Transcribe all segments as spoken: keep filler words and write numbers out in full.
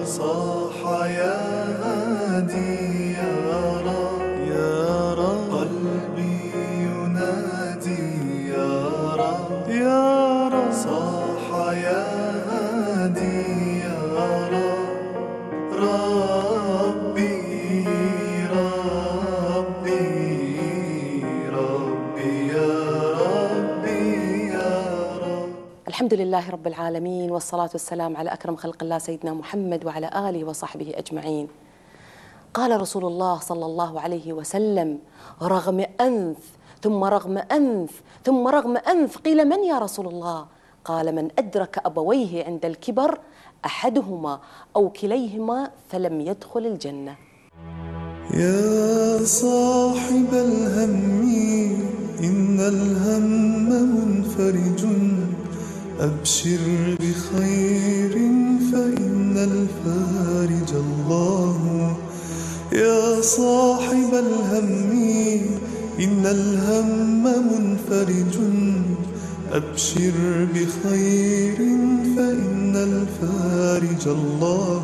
صاح يا هادي يا رب يا رب، قلبي ينادي يا رب يا رب، صاح يا هادي يا رب، ربي ربي ربي يا ربي يا رب. الحمد لله رب العالمين، والصلاة والسلام على أكرم خلق الله سيدنا محمد وعلى آله وصحبه أجمعين. قال رسول الله صلى الله عليه وسلم: رغم أنف ثم رغم أنف ثم رغم أنف. قيل: من يا رسول الله؟ قال: من أدرك أبويه عند الكبر أحدهما أو كليهما فلم يدخل الجنة. يا صاحب الهم إن الهم منفرج، أبشر بخير فإن الفارج الله. يا صاحب الهم إن الهم منفرج، أبشر بخير فإن الفارج الله.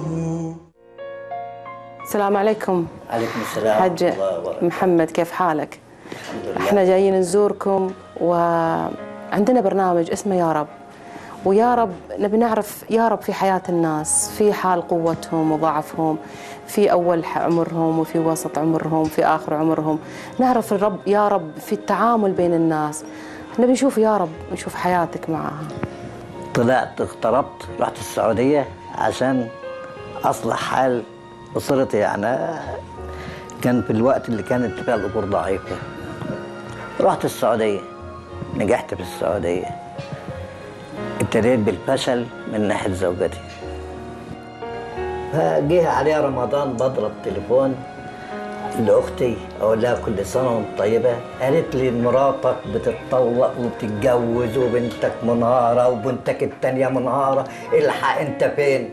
السلام عليكم. عليكم السلام. حاج محمد، كيف حالك؟ الحمد لله. احنا جايين نزوركم وعندنا برنامج اسمه يا رب، ويا رب نبي نعرف يا رب في حياة الناس، في حال قوتهم وضعفهم، في أول عمرهم وفي وسط عمرهم في آخر عمرهم. نعرف الرب يا رب في التعامل بين الناس. نبي نشوف يا رب، نشوف حياتك معها. طلعت اغتربت، رحت السعودية عشان أصلح حال أسرتي. يعني كان في الوقت اللي كانت فيها الأجور ضعيفة. رحت السعودية، نجحت في السعودية. ابتديت بالفشل من ناحية زوجتي. فجه عليها رمضان، بضرب تليفون لأختي أقول لها كل سنة وأنت طيبة. قالت لي مراتك بتتطلق وبتتجوز وبنتك منهارة وبنتك التانية منهارة، الحق أنت فين؟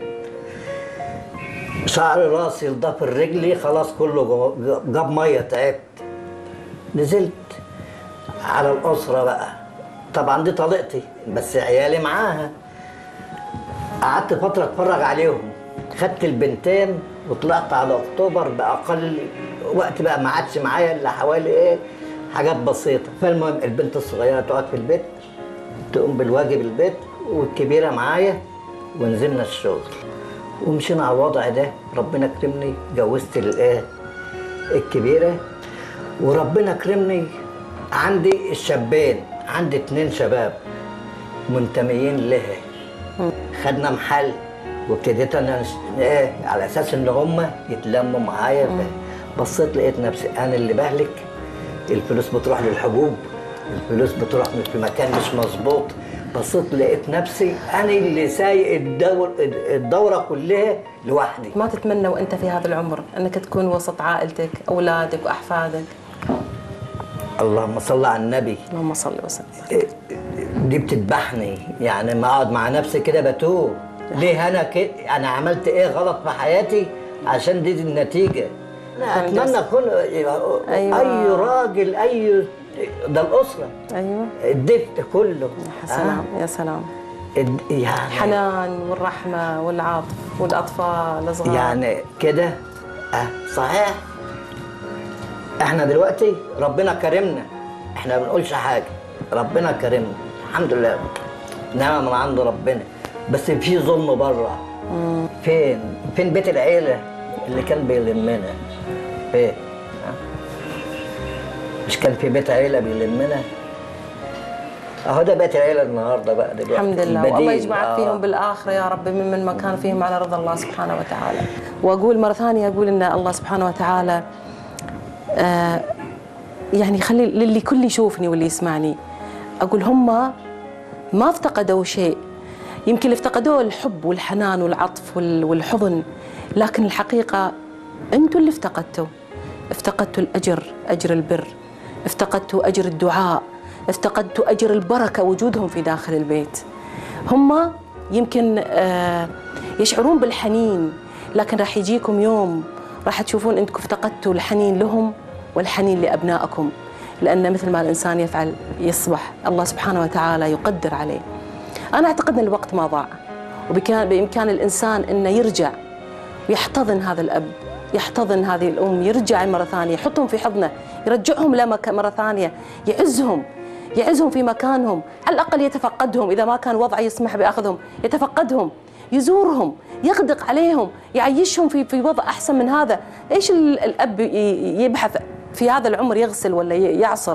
شعر راسي لضفر رجلي خلاص كله جاب مية، تعبت. نزلت على الأسرة بقى. طبعا دي طليقتي بس عيالي معاها. قعدت فترة اتفرج عليهم. خدت البنتين وطلعت على اكتوبر باقل وقت بقى، ما عادش معايا الا حوالي ايه حاجات بسيطه. فالمهم البنت الصغيره تقعد في البيت تقوم بالواجب البيت، والكبيره معايا، ونزلنا الشغل ومشينا على الوضع ده. ربنا كرمني، جوزت الايه الكبيره، وربنا كرمني عندي الشابين، عندي اتنين شباب منتميين لها. خدنا محل وابتديت انا ايه على اساس ان هم يتلموا معايا. بصيت لقيت نفسي انا اللي بهلك، الفلوس بتروح للحبوب، الفلوس بتروح في مكان مش مظبوط. بصيت لقيت نفسي انا اللي سايق الدور الدوره كلها لوحدي. ما تتمنى وانت في هذا العمر انك تكون وسط عائلتك، اولادك واحفادك؟ اللهم صل على النبي. اللهم صل وسلم. دي بتذبحني، يعني ما اقعد مع نفسي كده بتوه. ليه انا كده؟ انا عملت ايه غلط في حياتي عشان دي, دي النتيجه؟ انا اتمنى اكون أيوة. اي راجل، اي ده الاسره، ايوه الدفء كله. يا سلام آه. يا سلام. يعني الحنان والرحمه والعطف والاطفال الصغار يعني كده. اه صحيح. احنا دلوقتي ربنا كرمنا، احنا ما بنقولش حاجه، ربنا كرمنا الحمد لله، نعمه من عند ربنا. بس في ظلم بره. فين فين بيت العيله اللي كان بيلمنا؟ فين؟ مش كان في بيت عيله بيلمنا؟ اهو ده بيت العيله النهارده بقى دلوقتي. الحمد لله، والله يجمعك آه. فيهم بالاخره يا رب، ممن ما كان فيهم على رضا الله سبحانه وتعالى. واقول مره ثانيه، اقول ان الله سبحانه وتعالى آه يعني خلي للي كل يشوفني واللي يسمعني، اقول هم ما افتقدوا شيء، يمكن اللي افتقدوه الحب والحنان والعطف والحضن، لكن الحقيقة أنتوا اللي افتقدتوا. افتقدتوا الأجر، أجر البر، افتقدتوا أجر الدعاء، افتقدتوا أجر البركة وجودهم في داخل البيت. هم يمكن يشعرون بالحنين، لكن راح يجيكم يوم راح تشوفون أنكم افتقدتوا الحنين لهم والحنين لأبنائكم، لأن مثل ما الإنسان يفعل يصبح الله سبحانه وتعالى يقدر عليه. أنا أعتقد أن الوقت ما ضاع، وبإمكان الإنسان أنه يرجع ويحتضن هذا الأب، يحتضن هذه الأم، يرجع مرة ثانية، يحطهم في حضنه، يرجعهم لمكان مرة ثانية، يعزهم يعزهم في مكانهم، على الأقل يتفقدهم إذا ما كان وضع يسمح بأخذهم، يتفقدهم، يزورهم، يغدق عليهم، يعيشهم في في وضع أحسن من هذا. إيش الأب يبحث في هذا العمر يغسل ولا يعصر؟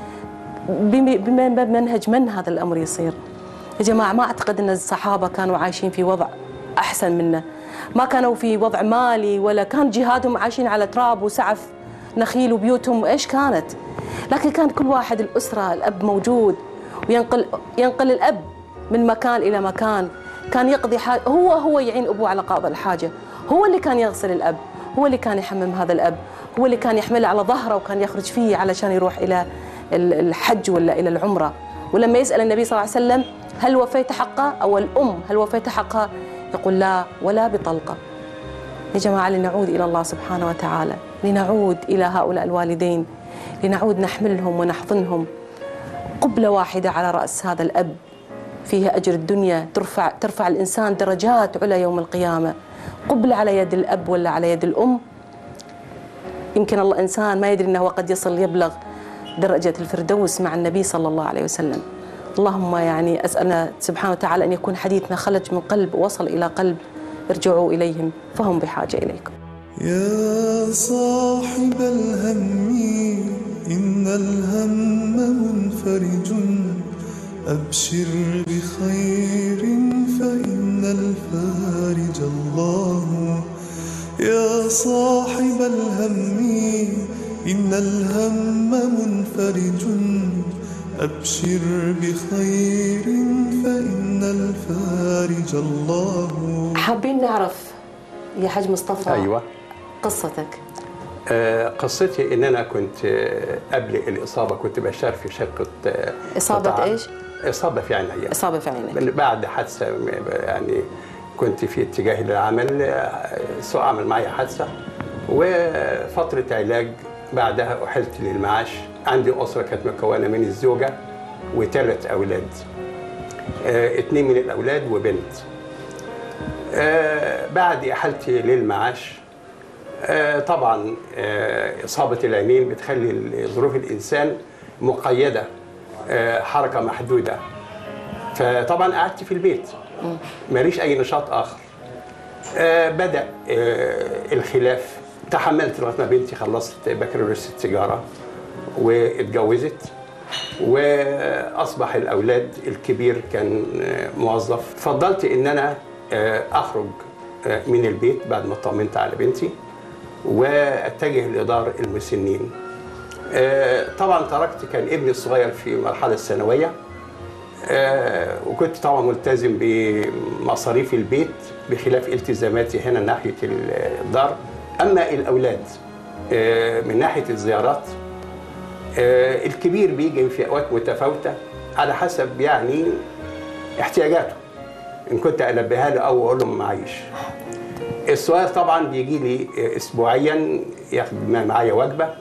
بمنهج من هذا الأمر يصير؟ يا جماعة ما أعتقد أن الصحابة كانوا عايشين في وضع أحسن منا، ما كانوا في وضع مالي ولا كان جهادهم عايشين على تراب وسعف نخيل وبيوتهم إيش كانت، لكن كان كل واحد الأسرة الأب موجود وينقل ينقل الأب من مكان إلى مكان، كان يقضي حاجة، هو هو يعين أبوه على قضاء الحاجة، هو اللي كان يغسل الأب، هو اللي كان يحمم هذا الأب، هو اللي كان يحمله على ظهره وكان يخرج فيه علشان يروح إلى الحج ولا إلى العمرة. ولما يسأل النبي صلى الله عليه وسلم هل وفيت حقه، أو الأم هل وفيت حقها، يقول لا ولا بطلقة. يا جماعة لنعود إلى الله سبحانه وتعالى، لنعود إلى هؤلاء الوالدين، لنعود نحملهم ونحضنهم. قبلة واحدة على رأس هذا الأب فيها أجر الدنيا، ترفع ترفع الإنسان درجات على يوم القيامة. قبلة على يد الأب ولا على يد الأم، يمكن الله إنسان ما يدري أنه قد يصل يبلغ درجة الفردوس مع النبي صلى الله عليه وسلم. اللهم يعني أسألنا سبحانه وتعالى أن يكون حديثنا خلج من قلب ووصل إلى قلب. ارجعوا إليهم فهم بحاجة إليكم. يا صاحب الهم إن الهم منفرج، أبشر بخير فإن الفارج الله. يا صاحب الهم إن الهم منفرج، أبشر بخير فإن الفارج الله. حابين نعرف يا حاج مصطفى أيوة قصتك. آه قصتي إن أنا كنت آه قبل الإصابة كنت بشتغل في شركة آه إصابة قطاع. إيش؟ إصابة في عيني. إصابة في عينك. بعد حادثة يعني كنت في اتجاه للعمل، آه سوء عمل معي حادثة وفترة علاج، بعدها أحلت للمعاش. عندي أسرة كانت مكونة من الزوجة وثلاث أولاد، آه اثنين من الأولاد وبنت. آه بعد إحالتي للمعاش آه طبعا آه إصابة العينين بتخلي ظروف الإنسان مقيدة، آه حركة محدودة، فطبعا قعدت في البيت ماليش أي نشاط آخر. آه بدأ آه الخلاف، تحملت لغاية ما بنتي خلصت بكالوريوس التجارة واتجوزت، وأصبح الأولاد الكبير كان موظف. فضلت إن أنا أخرج من البيت بعد ما اطمنت على بنتي وأتجه لدار المسنين. طبعا تركت، كان ابني الصغير في مرحلة الثانوية، وكنت طبعا ملتزم بمصاريف البيت بخلاف التزاماتي هنا ناحية الدار. أما الأولاد من ناحية الزيارات، الكبير بيجي في أوقات متفاوتة على حسب يعني احتياجاته، إن كنت أنبهها له أو أقول له ما معيش. السؤال طبعا بيجي لي أسبوعيا ياخد معايا وجبة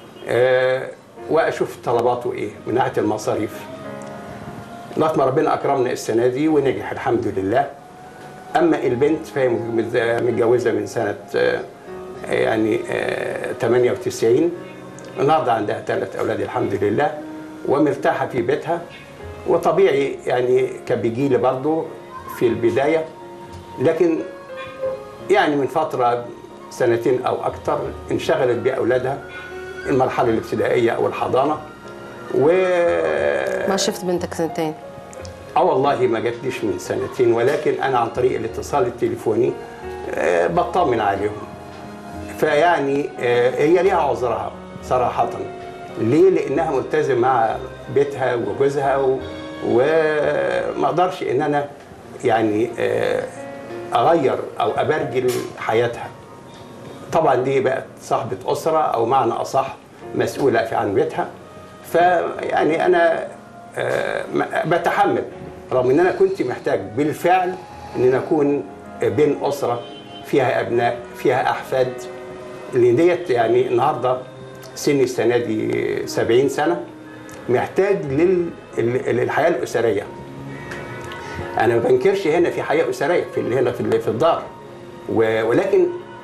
وأشوف طلباته إيه من ناحية المصاريف. لغاية ما ربنا أكرمنا السنة دي ونجح الحمد لله. أما البنت فهي متجوزة من سنة يعني ثمانية وتسعين، النهارده عندها ثلاث أولاد الحمد لله ومرتاحة في بيتها. وطبيعي يعني كان بيجي لي برضه في البداية، لكن يعني من فترة سنتين أو أكثر انشغلت بأولادها المرحلة الابتدائية أو الحضانة. و ما شفت بنتك سنتين؟ اه والله ما جاتليش من سنتين، ولكن أنا عن طريق الاتصال التليفوني بطمن عليهم. فيعني هي ليها عذرها صراحة. ليه؟ لأنها ملتزمة مع بيتها وجوزها، وما اقدرش ان انا يعني اغير او ابرجل حياتها. طبعا دي بقت صاحبة اسرة او معنى اصح مسؤولة عن بيتها. فيعني انا بتحمل، رغم ان انا كنت محتاج بالفعل ان انا اكون بين اسرة فيها ابناء فيها احفاد. اللي ديت يعني النهارده سني السنه دي سبعين سنة، محتاج للحياه الاسريه. انا ما بنكرش هنا في حياه اسريه في هنا في الدار، ولكن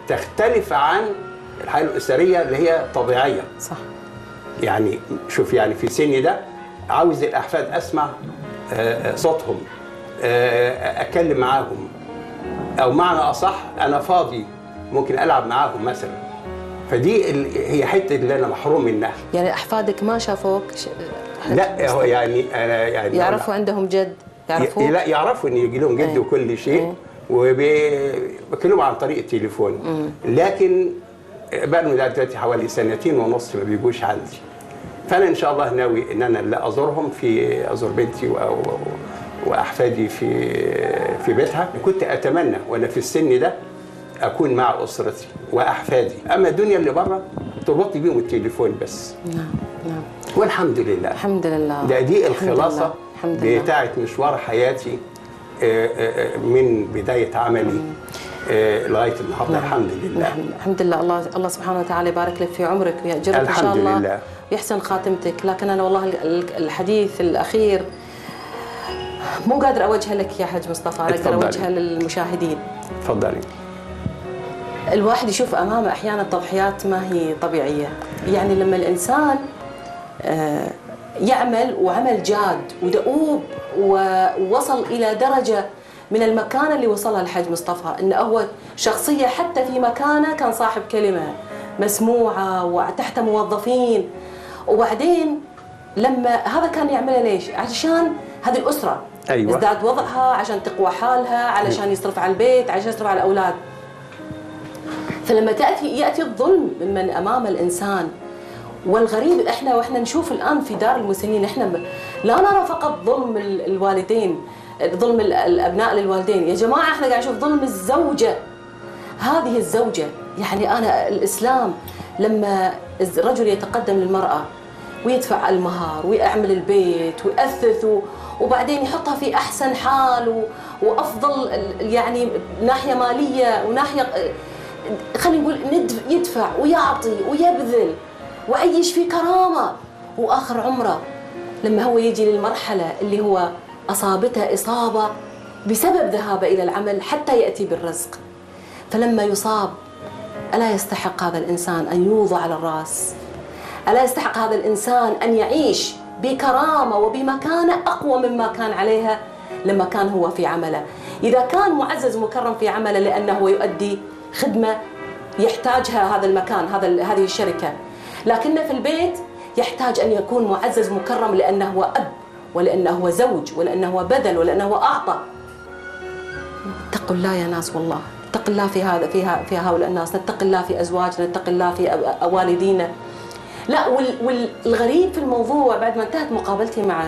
تختلف عن الحياه الاسريه اللي هي طبيعيه. صح. يعني شوف، يعني في سني ده عاوز الاحفاد اسمع صوتهم، اتكلم معاهم، او معنى اصح انا فاضي ممكن العب معاهم مثلا. فدي هي حته اللي انا محروم منها. يعني احفادك ما شافوك ش... لا هو يعني انا يعني يعرفوا عندهم جد؟ يعرفوا؟ لا يعرفوا ان يجي لهم جد أيه. وكل شيء. أيه. وبكلموا عن طريق التليفون. لكن بقى لهم دلوقتي حوالي سنتين ونص ما بيجوش عندي. فانا ان شاء الله ناوي ان انا لا ازورهم، في ازور بنتي و... واحفادي في في بيتها. كنت اتمنى وانا في السن ده اكون مع اسرتي واحفادي، اما الدنيا اللي بره تربطني بيهم التليفون بس. نعم نعم. والحمد لله. الحمد لله. ده دي الخلاصه بتاعه مشوار حياتي من بدايه عملي لغايه النهارده. نعم. الحمد لله. نعم. الحمد لله. الله الله سبحانه وتعالى يبارك لك في عمرك ويأجرك ان شاء الله. الحمد لله. ويحسن خاتمتك. لكن انا والله الحديث الاخير مو قادر اوجهه لك يا حاج مصطفى، اقدر اوجهه للمشاهدين. تفضلي. الواحد يشوف امامه احيانا تضحيات ما هي طبيعيه، يعني لما الانسان يعمل وعمل جاد ودؤوب ووصل الى درجه من المكانه اللي وصلها الحاج مصطفى، انه هو شخصيه حتى في مكانه كان صاحب كلمه مسموعه وتحت موظفين، وبعدين لما هذا كان يعمله ليش؟ عشان هذه الاسره أيوة. ازداد وضعها، عشان تقوى حالها، علشان يصرف على البيت، عشان يصرف على الاولاد. فلما تاتي ياتي الظلم من امام الانسان، والغريب احنا واحنا نشوف الان في دار المسنين احنا لا نرى فقط ظلم الوالدين، ظلم الابناء للوالدين، يا جماعه احنا قاعد نشوف ظلم الزوجه. هذه الزوجه، يعني انا الاسلام لما الرجل يتقدم للمراه ويدفع المهر ويعمل البيت ويأثث وبعدين يحطها في احسن حال وافضل يعني ناحيه ماليه وناحيه خلينا نقول يدفع ويعطي ويبذل وعيش في كرامه، واخر عمره لما هو يجي للمرحله اللي هو اصابته اصابه بسبب ذهابه الى العمل حتى ياتي بالرزق، فلما يصاب الا يستحق هذا الانسان ان يوضع على الراس؟ الا يستحق هذا الانسان ان يعيش بكرامه وبمكانه اقوى مما كان عليها لما كان هو في عمله؟ اذا كان معزز مكرم في عمله لانه يؤدي خدمه يحتاجها هذا المكان، هذا هذه الشركه، لكنه في البيت يحتاج ان يكون معزز مكرم لانه هو اب ولانه هو زوج ولانه هو بذل ولانه هو اعطى. اتقوا الله يا ناس، والله اتق الله في هذا في في هؤلاء الناس، نتق الله في ازواجنا، نتق الله في والدينا. لا والغريب في الموضوع بعد ما انتهت مقابلتي مع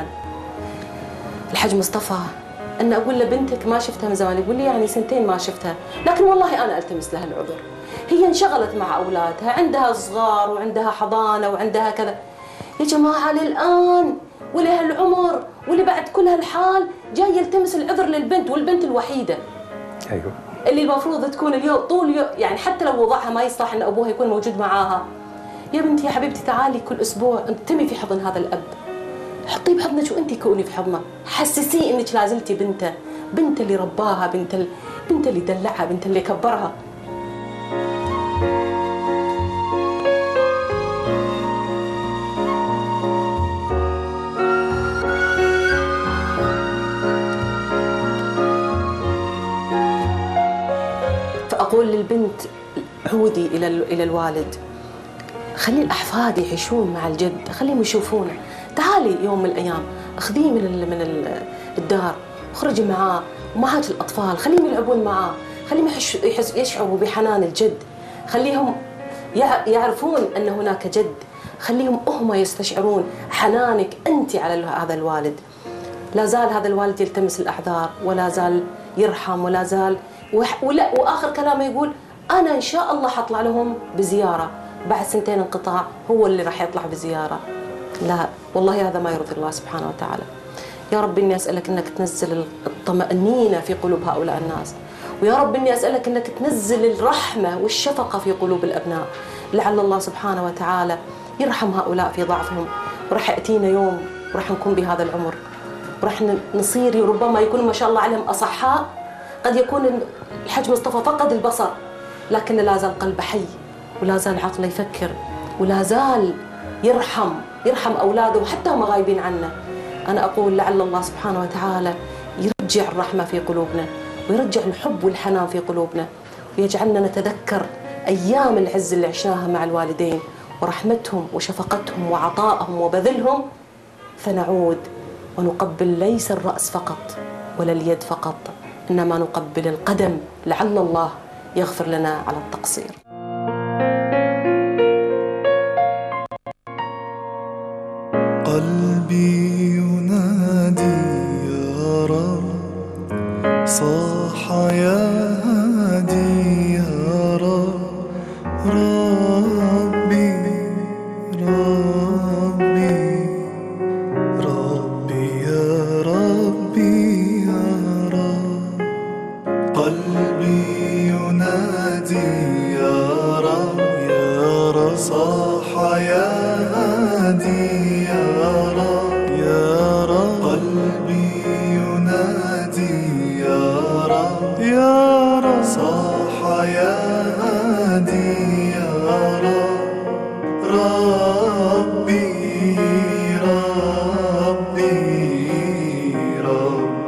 الحاج مصطفى ان اقول له بنتك ما شفتها من زمان، يقول لي يعني سنتين ما شفتها، لكن والله انا التمس لها العذر، هي انشغلت مع اولادها، عندها صغار وعندها حضانه وعندها كذا. يا جماعه للان ولهالعمر ولبعد كل هالحال جاي يلتمس العذر للبنت، والبنت الوحيده ايوه اللي المفروض تكون اليوم طول يوم، يعني حتى لو وضعها ما يصلح ان ابوها يكون موجود معاها. يا بنتي يا حبيبتي تعالي كل اسبوع انتمي في حضن هذا الاب، حطيه بحضنك وانت كوني في حضنه، حسسيه انك لازلتي بنته، بنت اللي رباها، بنت ال... بنت اللي دلعها، بنت اللي كبرها. فاقول للبنت عودي الى الى الوالد، خلي الاحفاد يعيشون مع الجد، خليهم يشوفونه، تعالي يوم من الايام اخذيه من ال من ال الدار، اخرجي معاه ومعاك الاطفال، خليهم يلعبون معاه، خليهم يشعروا بحنان الجد، خليهم يعرفون ان هناك جد، خليهم هم يستشعرون حنانك انت على هذا الوالد. لا زال هذا الوالد يلتمس الاعذار، ولا زال يرحم، ولا زال ولا واخر كلامه يقول انا ان شاء الله حطلع لهم بزياره بعد سنتين انقطاع، هو اللي راح يطلع بزياره. لا والله هذا ما يرضي الله سبحانه وتعالى. يا رب اني اسالك انك تنزل الطمأنينه في قلوب هؤلاء الناس، ويا رب اني اسالك انك تنزل الرحمه والشفقه في قلوب الابناء، لعل الله سبحانه وتعالى يرحم هؤلاء في ضعفهم، وراح ياتينا يوم وراح نكون بهذا العمر وراح نصير ربما يكونوا ما شاء الله عليهم اصحاء، قد يكون الحاج مصطفى فقد البصر لكن لا زال قلبه حي، ولا زال عقله يفكر، ولا زال يرحم يرحم أولاده وحتى هم غايبين عنه. أنا أقول لعل الله سبحانه وتعالى يرجع الرحمة في قلوبنا، ويرجع الحب والحنان في قلوبنا، ويجعلنا نتذكر أيام العز اللي عشناها مع الوالدين ورحمتهم وشفقتهم وعطائهم وبذلهم، فنعود ونقبل ليس الرأس فقط ولا اليد فقط، إنما نقبل القدم، لعل الله يغفر لنا على التقصير. قلبي ينادي يا رب، صاح يا هادي يا رب، ربي ربي ربي يا ربي يا رب. قلبي ينادي يا رب يا رب، صاح يا هادي يا رب يا رب. قلبي ينادي يا رب يا رب، صاح يا هادي يا رب، ربي ربي ربي.